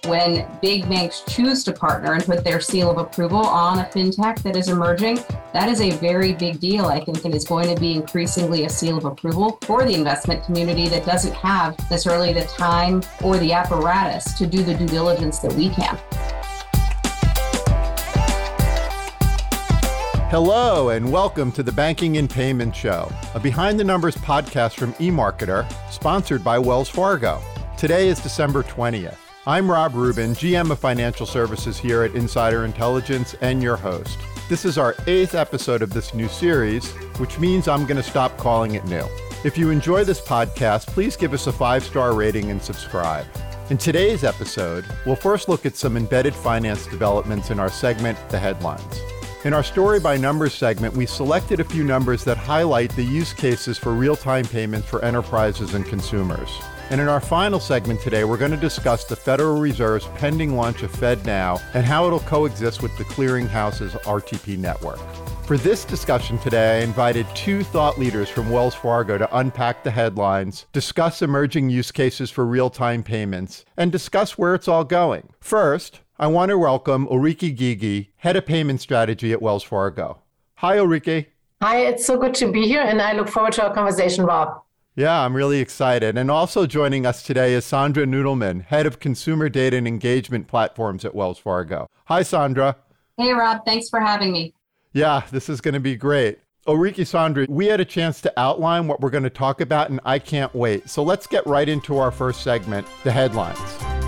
When big banks choose to partner and put their seal of approval on a fintech that is emerging, that is a very big deal, I think, and is going to be increasingly a seal of approval for the investment community that doesn't have necessarily the time or the apparatus to do the due diligence that we can. Hello and welcome to the Banking and Payment Show, a Behind the Numbers podcast from eMarketer, sponsored by Wells Fargo. Today is December 20th. I'm Rob Rubin, GM of Financial Services here at Insider Intelligence and your host. This is our 8th episode of this new series, which means I'm going to stop calling it new. If you enjoy this podcast, please give us a 5-star rating and subscribe. In today's episode, we'll first look at some embedded finance developments in our segment, The Headlines. In our Story by Numbers segment, we selected a few numbers that highlight the use cases for real-time payments for enterprises and consumers. And in our final segment today, we're going to discuss the Federal Reserve's pending launch of FedNow and how it'll coexist with the clearinghouse's RTP network. For this discussion today, I invited two thought leaders from Wells Fargo to unpack the headlines, discuss emerging use cases for real-time payments, and discuss where it's all going. First, I want to welcome Ulrike Gigi, Head of Payment Strategy at Wells Fargo. Hi, Ulrike. Hi, it's so good to be here, and I look forward to our conversation, Rob. Yeah, I'm really excited. And also joining us today is Sandra Nudelman, Head of Consumer Data and Engagement Platforms at Wells Fargo. Hi, Sandra. Hey, Rob. Thanks for having me. Yeah, this is going to be great. Ulrike, Sandra, we had a chance to outline what we're going to talk about, and I can't wait. So let's get right into our first segment, The Headlines.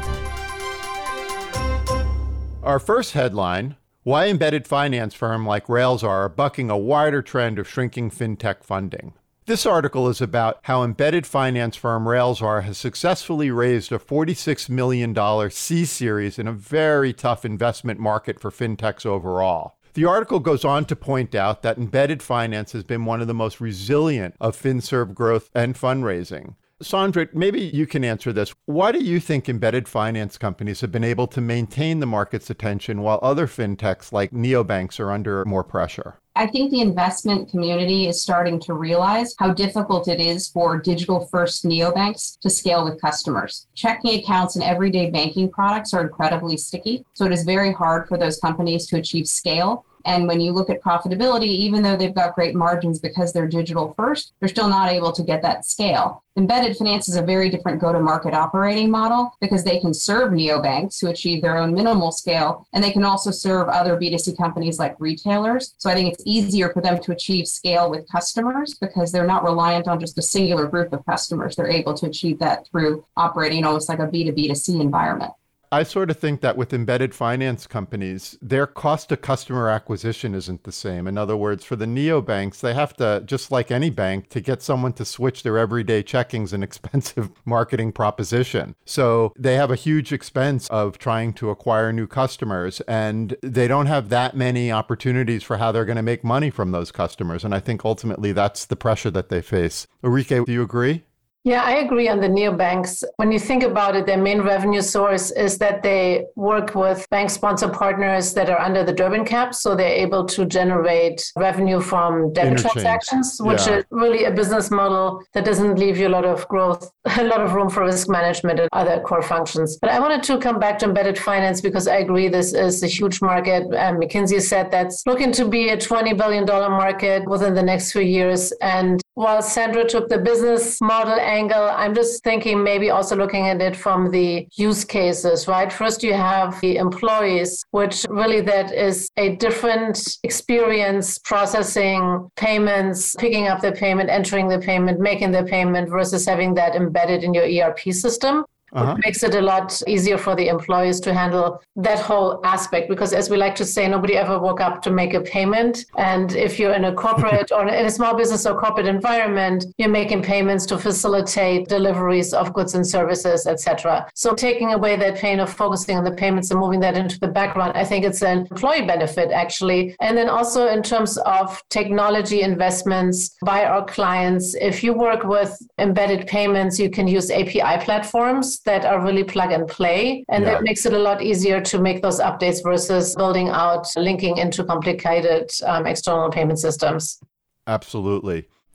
Our first headline, why embedded finance firms like Railsr are bucking a wider trend of shrinking fintech funding. This article is about how embedded finance firm Railsr has successfully raised a $46 million C-Series in a very tough investment market for fintechs overall. The article goes on to point out that embedded finance has been one of the most resilient of FinServ growth and fundraising. Sandra, maybe you can answer this. Why do you think embedded finance companies have been able to maintain the market's attention while other fintechs like neobanks are under more pressure? I think the investment community is starting to realize how difficult it is for digital-first neobanks to scale with customers. Checking accounts and everyday banking products are incredibly sticky, so it is very hard for those companies to achieve scale. And when you look at profitability, even though they've got great margins because they're digital first, they're still not able to get that scale. Embedded finance is a very different go-to-market operating model because they can serve neobanks who achieve their own minimal scale, and they can also serve other B2C companies like retailers. So I think it's easier for them to achieve scale with customers because they're not reliant on just a singular group of customers. They're able to achieve that through operating almost like a B2B2C environment. I sort of think that with embedded finance companies, their cost to customer acquisition isn't the same. In other words, for the neobanks, they have to, just like any bank, to get someone to switch their everyday checking's an expensive marketing proposition. So they have a huge expense of trying to acquire new customers, and they don't have that many opportunities for how they're going to make money from those customers. And I think ultimately that's the pressure that they face. Ulrike, do you agree? Yeah, I agree on the neobanks. When you think about it, their main revenue source is that they work with bank sponsor partners that are under the Durbin cap. So they're able to generate revenue from debit transactions, which is really a business model that doesn't leave you a lot of growth, a lot of room for risk management and other core functions. But I wanted to come back to embedded finance because I agree this is a huge market. McKinsey said that's looking to be a $20 billion market within the next few years. And while Sandra took the business model angle, I'm just thinking maybe also looking at it from the use cases, right? First, you have the employees, which really that is a different experience processing payments, picking up the payment, entering the payment, making the payment versus having that embedded in your ERP system. Which makes it a lot easier for the employees to handle that whole aspect. Because as we like to say, nobody ever woke up to make a payment. And if you're in a corporate or in a small business or corporate environment, you're making payments to facilitate deliveries of goods and services, etc. So taking away that pain of focusing on the payments and moving that into the background, I think it's an employee benefit, actually. And then also in terms of technology investments by our clients, if you work with embedded payments, you can use API platforms that are really plug and play. And that makes it a lot easier to make those updates versus building out, linking into complicated external payment systems. Absolutely.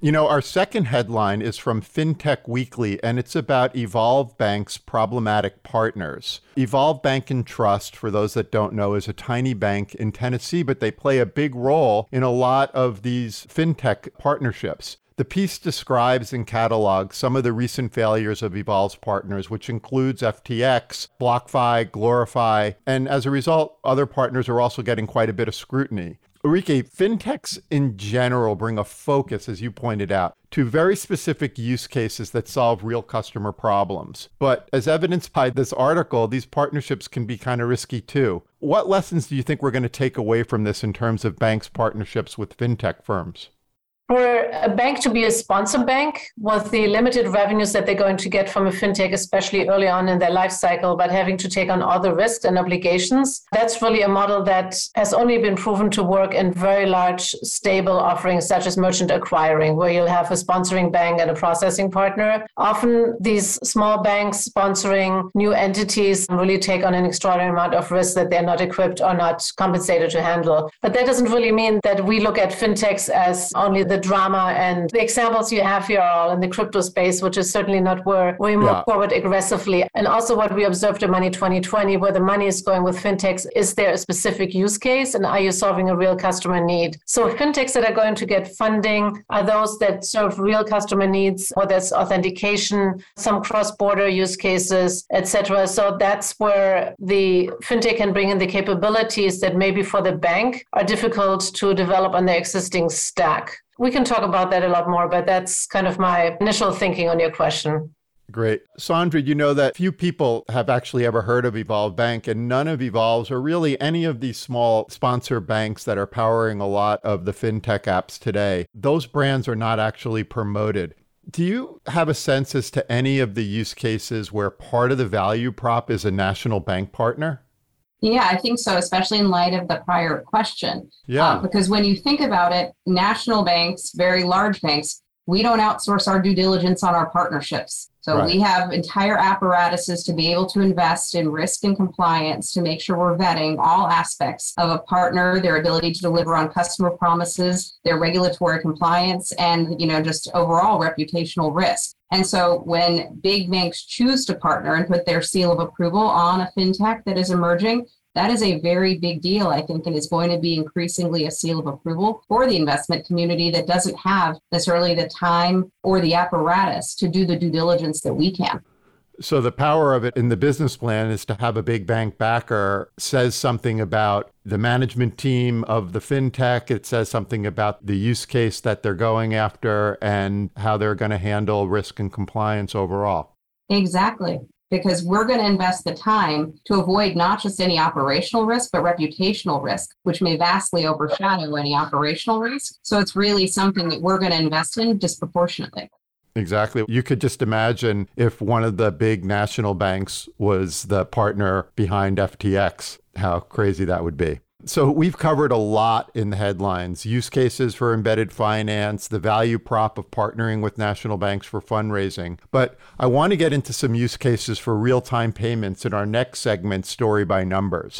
Our second headline is from FinTech Weekly, and it's about Evolve Bank's problematic partners. Evolve Bank and Trust, for those that don't know, is a tiny bank in Tennessee, but they play a big role in a lot of these FinTech partnerships. The piece describes and catalogs some of the recent failures of Evolve's partners, which includes FTX, BlockFi, Glorify, and as a result, other partners are also getting quite a bit of scrutiny. Ulrike, fintechs in general bring a focus, as you pointed out, to very specific use cases that solve real customer problems. But as evidenced by this article, these partnerships can be kind of risky too. What lessons do you think we're going to take away from this in terms of banks' partnerships with fintech firms? For a bank to be a sponsor bank with the limited revenues that they're going to get from a fintech, especially early on in their life cycle, but having to take on all the risks and obligations, that's really a model that has only been proven to work in very large, stable offerings such as merchant acquiring, where you'll have a sponsoring bank and a processing partner. Often these small banks sponsoring new entities really take on an extraordinary amount of risk that they're not equipped or not compensated to handle. But that doesn't really mean that we look at fintechs as only the drama, and the examples you have here are all in the crypto space, which is certainly not where we move forward aggressively. And also what we observed in Money 2020, where the money is going with fintechs, is there a specific use case and are you solving a real customer need? So fintechs that are going to get funding are those that serve real customer needs, whether it's authentication, some cross-border use cases, etc. So that's where the fintech can bring in the capabilities that maybe for the bank are difficult to develop on their existing stack. We can talk about that a lot more, but that's kind of my initial thinking on your question. Great. Sandra, you know that few people have actually ever heard of Evolve Bank, and none of Evolve's or really any of these small sponsor banks that are powering a lot of the fintech apps today. Those brands are not actually promoted. Do you have a sense as to any of the use cases where part of the value prop is a national bank partner? Yeah, I think so, especially in light of the prior question. Yeah. Because when you think about it, national banks, very large banks, we don't outsource our due diligence on our partnerships. So we have entire apparatuses to be able to invest in risk and compliance to make sure we're vetting all aspects of a partner, their ability to deliver on customer promises, their regulatory compliance, and just overall reputational risk. And so when big banks choose to partner and put their seal of approval on a fintech that is emerging, that is a very big deal, I think, and is going to be increasingly a seal of approval for the investment community that doesn't have necessarily the time or the apparatus to do the due diligence that we can. So the power of it in the business plan is to have a big bank backer says something about the management team of the fintech. It says something about the use case that they're going after and how they're going to handle risk and compliance overall. Exactly. Because we're going to invest the time to avoid not just any operational risk, but reputational risk, which may vastly overshadow any operational risk. So it's really something that we're going to invest in disproportionately. Exactly. You could just imagine if one of the big national banks was the partner behind FTX, how crazy that would be. So we've covered a lot in the headlines: use cases for embedded finance, the value prop of partnering with national banks for fundraising. But I want to get into some use cases for real-time payments in our next segment, Story by Numbers.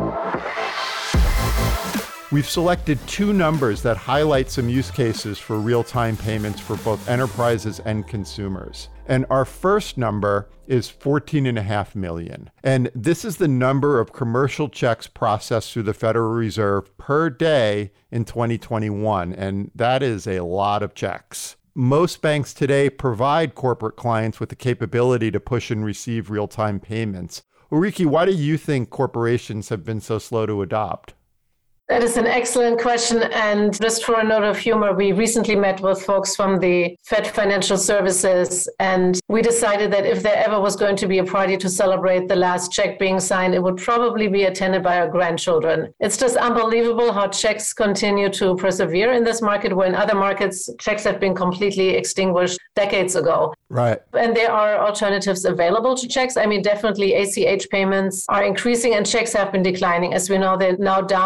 We've selected two numbers that highlight some use cases for real-time payments for both enterprises and consumers. And our first number is 14.5 million. And this is the number of commercial checks processed through the Federal Reserve per day in 2021. And that is a lot of checks. Most banks today provide corporate clients with the capability to push and receive real-time payments. Ulrike, why do you think corporations have been so slow to adopt? That is an excellent question. And just for a note of humor, we recently met with folks from the Fed Financial Services, and we decided that if there ever was going to be a party to celebrate the last check being signed, it would probably be attended by our grandchildren. It's just unbelievable how checks continue to persevere in this market, where in other markets, checks have been completely extinguished decades ago. Right. And there are alternatives available to checks. I mean, definitely ACH payments are increasing and checks have been declining. As we know, they're now down from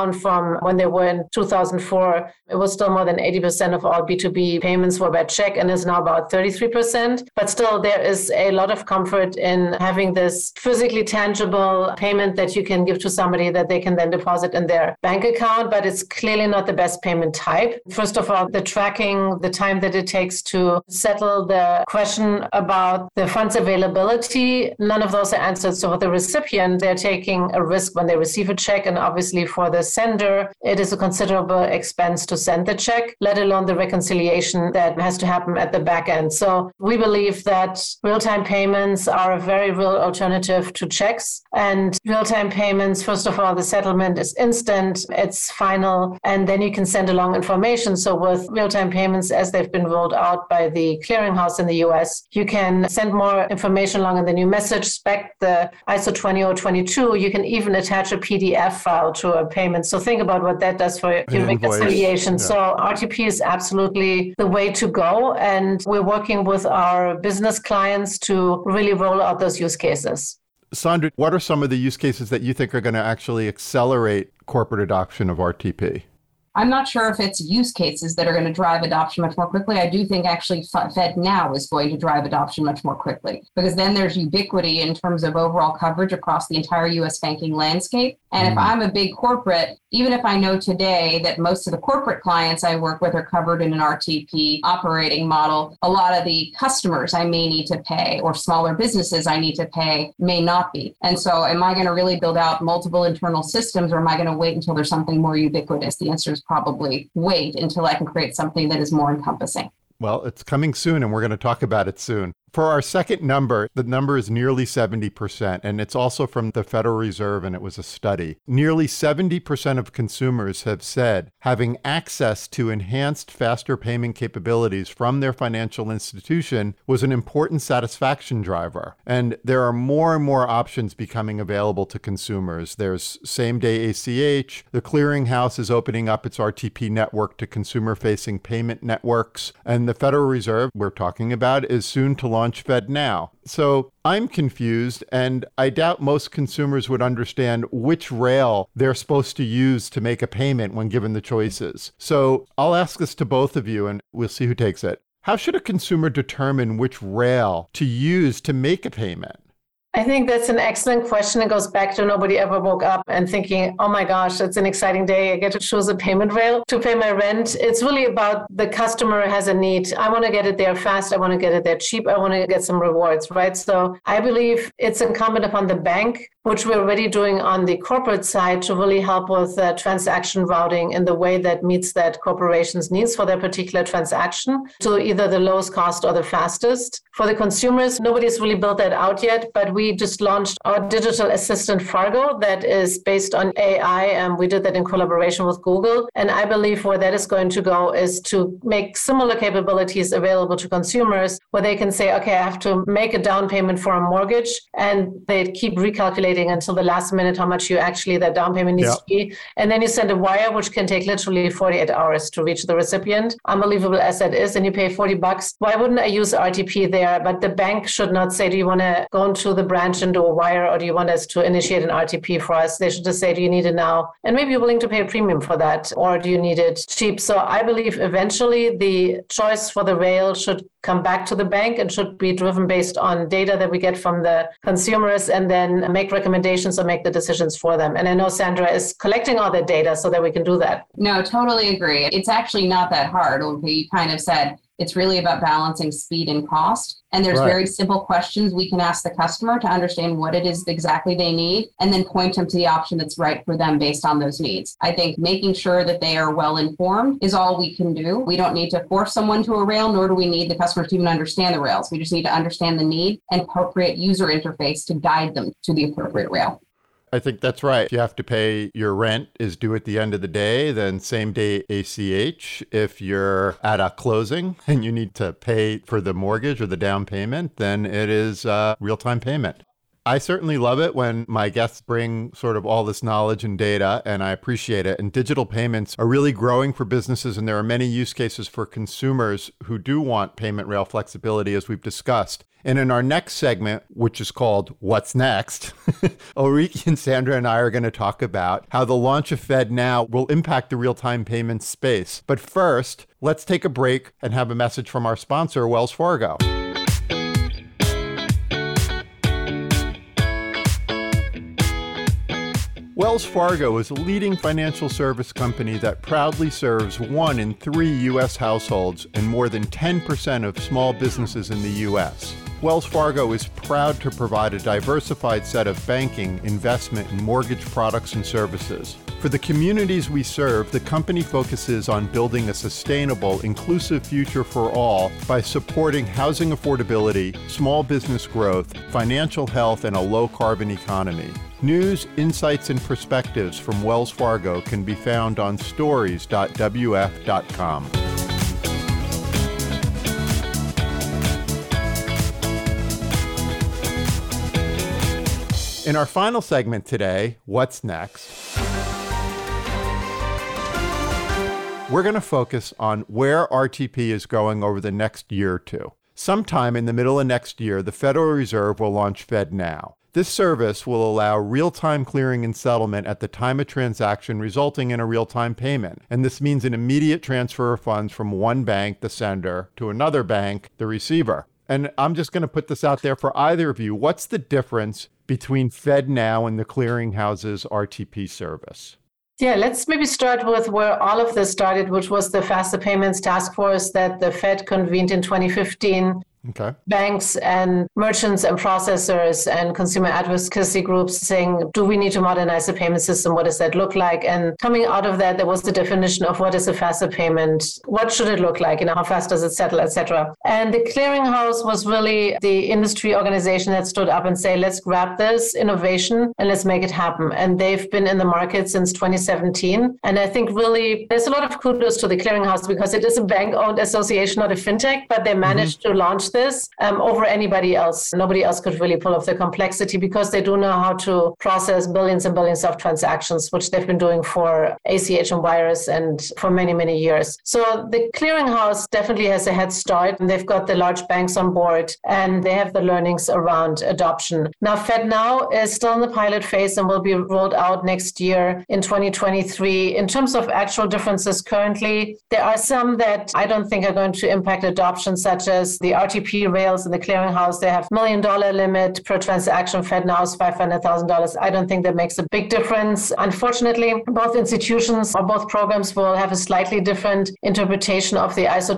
from when they were in 2004. It was still more than 80% of all B2B payments were by check and is now about 33%. But still, there is a lot of comfort in having this physically tangible payment that you can give to somebody that they can then deposit in their bank account. But it's clearly not the best payment type. First of all, the tracking, the time that it takes to settle the question about the funds availability, none of those are answered. So for the recipient, they're taking a risk when they receive a check. And obviously for the sender, it is a considerable expense to send the check, let alone the reconciliation that has to happen at the back end. So we believe that real-time payments are a very real alternative to checks. And real-time payments, first of all, the settlement is instant, it's final, and then you can send along information. So with real-time payments, as they've been rolled out by the clearinghouse in the US, you can send more information along in the new message spec, the ISO 20022. You can even attach a PDF file to a payment. So think about what that does for your reconciliation. Yeah. So RTP is absolutely the way to go. And we're working with our business clients to really roll out those use cases. Sandra, what are some of the use cases that you think are going to actually accelerate corporate adoption of RTP? I'm not sure if it's use cases that are going to drive adoption much more quickly. I do think actually FedNow is going to drive adoption much more quickly, because then there's ubiquity in terms of overall coverage across the entire US banking landscape. And if I'm a big corporate, even if I know today that most of the corporate clients I work with are covered in an RTP operating model, a lot of the customers I may need to pay, or smaller businesses I need to pay, may not be. And so am I going to really build out multiple internal systems, or am I going to wait until there's something more ubiquitous? The answer is probably wait until I can create something that is more encompassing. Well, it's coming soon, and we're going to talk about it soon. For our second number, the number is nearly 70%, and it's also from the Federal Reserve, and it was a study. Nearly 70% of consumers have said having access to enhanced, faster payment capabilities from their financial institution was an important satisfaction driver. And there are more and more options becoming available to consumers. There's same-day ACH. The clearinghouse is opening up its RTP network to consumer-facing payment networks. And the Federal Reserve we're talking about is soon to launch FedNow. So I'm confused, and I doubt most consumers would understand which rail they're supposed to use to make a payment when given the choices. So I'll ask this to both of you, and we'll see who takes it. How should a consumer determine which rail to use to make a payment? I think that's an excellent question. It goes back to nobody ever woke up and thinking, oh my gosh, it's an exciting day. I get to choose a payment rail to pay my rent. It's really about the customer has a need. I want to get it there fast. I want to get it there cheap. I want to get some rewards, right? So I believe it's incumbent upon the bank, which we're already doing on the corporate side, to really help with transaction routing in the way that meets that corporation's needs for their particular transaction to either the lowest cost or the fastest. For the consumers, nobody's really built that out yet, but we just launched our digital assistant Fargo that is based on AI, and we did that in collaboration with Google. And I believe where that is going to go is to make similar capabilities available to consumers, where they can say, okay, I have to make a down payment for a mortgage, and they keep recalculating until the last minute how much that down payment needs to be. And then you send a wire, which can take literally 48 hours to reach the recipient. Unbelievable as that is, and you pay $40. Why wouldn't I use RTP there? But the bank should not say, do you want to go into the branch and do a wire, or do you want us to initiate an RTP for us? They should just say, do you need it now? And maybe you're willing to pay a premium for that, or do you need it cheap? So I believe eventually the choice for the rail should come back to the bank and should be driven based on data that we get from the consumers, and then make recommendations or make the decisions for them. And I know Sandra is collecting all the data so that we can do that. No, totally agree. It's actually not that hard. You kind of said it's really about balancing speed and cost. And there's very simple questions we can ask the customer to understand what it is exactly they need, and then point them to the option that's right for them based on those needs. I think making sure that they are well informed is all we can do. We don't need to force someone to a rail, nor do we need the customers to even understand the rails. We just need to understand the need and appropriate user interface to guide them to the appropriate rail. I think that's right. If you have to pay your rent is due at the end of the day, then same day ACH. If you're at a closing and you need to pay for the mortgage or the down payment, then it is real-time payment. I certainly love it when my guests bring sort of all this knowledge and data, and I appreciate it. And digital payments are really growing for businesses, and there are many use cases for consumers who do want payment rail flexibility, as we've discussed. And in our next segment, which is called What's Next, Ulrike and Sandra and I are going to talk about how the launch of FedNow will impact the real-time payments space. But first, let's take a break and have a message from our sponsor, Wells Fargo. Wells Fargo is a leading financial service company that proudly serves 1 in 3 U.S. households and more than 10% of small businesses in the U.S. Wells Fargo is proud to provide a diversified set of banking, investment, and mortgage products and services. For the communities we serve, the company focuses on building a sustainable, inclusive future for all by supporting housing affordability, small business growth, financial health, and a low-carbon economy. News, insights, and perspectives from Wells Fargo can be found on stories.wf.com. In our final segment today, What's Next? We're going to focus on where RTP is going over the next year or two. Sometime in the middle of next year, the Federal Reserve will launch FedNow. This service will allow real-time clearing and settlement at the time of transaction, resulting in a real-time payment. And this means an immediate transfer of funds from one bank, the sender, to another bank, the receiver. And I'm just going to put this out there for either of you. What's the difference between FedNow and the clearinghouse's RTP service? Yeah, let's maybe start with where all of this started, which was the Faster Payments Task Force that the Fed convened in 2015. Okay. Banks and merchants and processors and consumer advocacy groups saying, do we need to modernize the payment system? What does that look like? And coming out of that, there was the definition of what is a faster payment? What should it look like? How fast does it settle, etc. And the clearinghouse was really the industry organization that stood up and say, let's grab this innovation and let's make it happen. And they've been in the market since 2017. And I think really there's a lot of kudos to the clearinghouse because it is a bank-owned association, not a fintech, but they managed to launch this over anybody else. Nobody else could really pull off the complexity because they do know how to process billions and billions of transactions, which they've been doing for ACH and wires and for many, many years. So the clearinghouse definitely has a head start, and they've got the large banks on board, and they have the learnings around adoption. Now, FedNow is still in the pilot phase and will be rolled out next year in 2023. In terms of actual differences currently, there are some that I don't think are going to impact adoption, such as the RTP rails in the clearinghouse. They have $1 million limit per transaction. FedNow is $500,000. I don't think that makes a big difference. Unfortunately, both institutions or both programs will have a slightly different interpretation of the ISO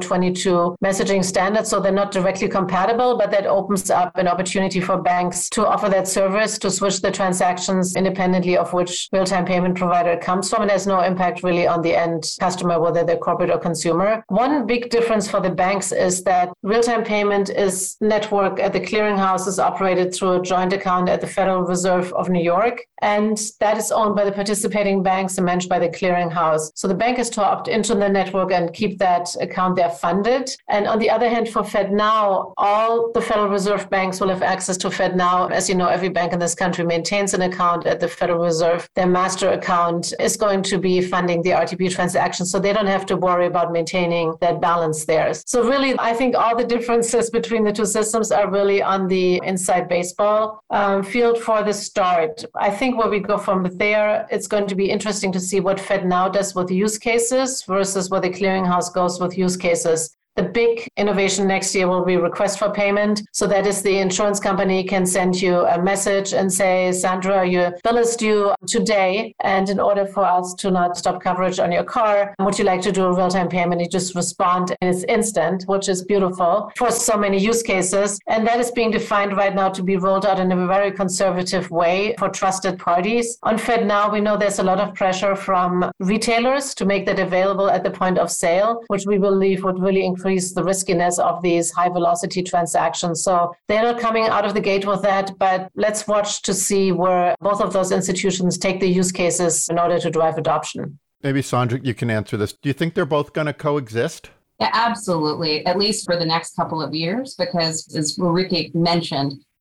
20022 messaging standard. So they're not directly compatible, but that opens up an opportunity for banks to offer that service, to switch the transactions independently of which real-time payment provider it comes from. And there's no impact really on the end customer, whether they're corporate or consumer. One big difference for the banks is that real-time payment is network at the clearinghouse is operated through a joint account at the Federal Reserve of New York. And that is owned by the participating banks and managed by the clearinghouse. So the bank is to opt into the network and keep that account there funded. And on the other hand, for FedNow, all the Federal Reserve banks will have access to FedNow. As you know, every bank in this country maintains an account at the Federal Reserve. Their master account is going to be funding the RTP transactions, so they don't have to worry about maintaining that balance there. So really, I think all the differences between the two systems are really on the inside baseball field for the start. I think where we go from there, it's going to be interesting to see what FedNow does with use cases versus where the clearinghouse goes with use cases. The big innovation next year will be request for payment. So that is the insurance company can send you a message and say, Sandra, your bill is due today. And in order for us to not stop coverage on your car, would you like to do a real-time payment? You just respond and it's instant, which is beautiful for so many use cases. And that is being defined right now to be rolled out in a very conservative way for trusted parties. On FedNow, we know there's a lot of pressure from retailers to make that available at the point of sale, which we believe would really increase the riskiness of these high velocity transactions. So they're not coming out of the gate with that, but let's watch to see where both of those institutions take the use cases in order to drive adoption. Maybe Sandra, you can answer this. Do you think they're both going to coexist? Yeah, absolutely. At least for the next couple of years, because as Ulrike mentioned,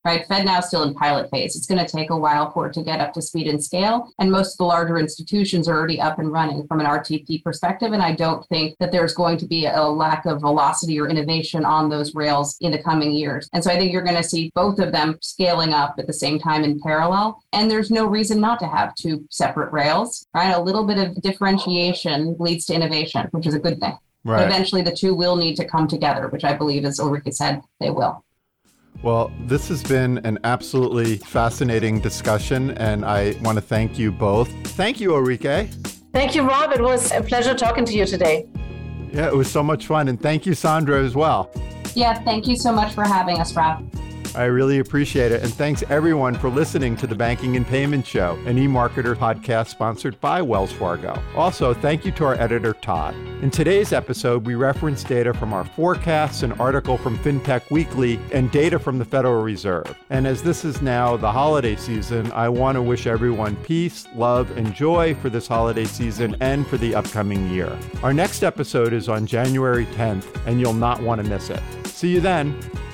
right? FedNow is still in pilot phase. It's going to take a while for it to get up to speed and scale. And most of the larger institutions are already up and running from an RTP perspective. And I don't think that there's going to be a lack of velocity or innovation on those rails in the coming years. And so I think you're going to see both of them scaling up at the same time in parallel. And there's no reason not to have two separate rails, right? A little bit of differentiation leads to innovation, which is a good thing. Right. But eventually the two will need to come together, which I believe, as Ulrike said, they will. Well, this has been an absolutely fascinating discussion, and I want to thank you both. Thank you, Ulrike. Thank you, Rob. It was a pleasure talking to you today. Yeah, it was so much fun. And thank you, Sandra, as well. Yeah, thank you so much for having us, Rob. I really appreciate it. And thanks everyone for listening to the Banking and Payment Show, an eMarketer podcast sponsored by Wells Fargo. Also, thank you to our editor, Todd. In today's episode, we reference data from our forecasts, an article from FinTech Weekly, and data from the Federal Reserve. And as this is now the holiday season, I want to wish everyone peace, love, and joy for this holiday season and for the upcoming year. Our next episode is on January 10th, and you'll not want to miss it. See you then.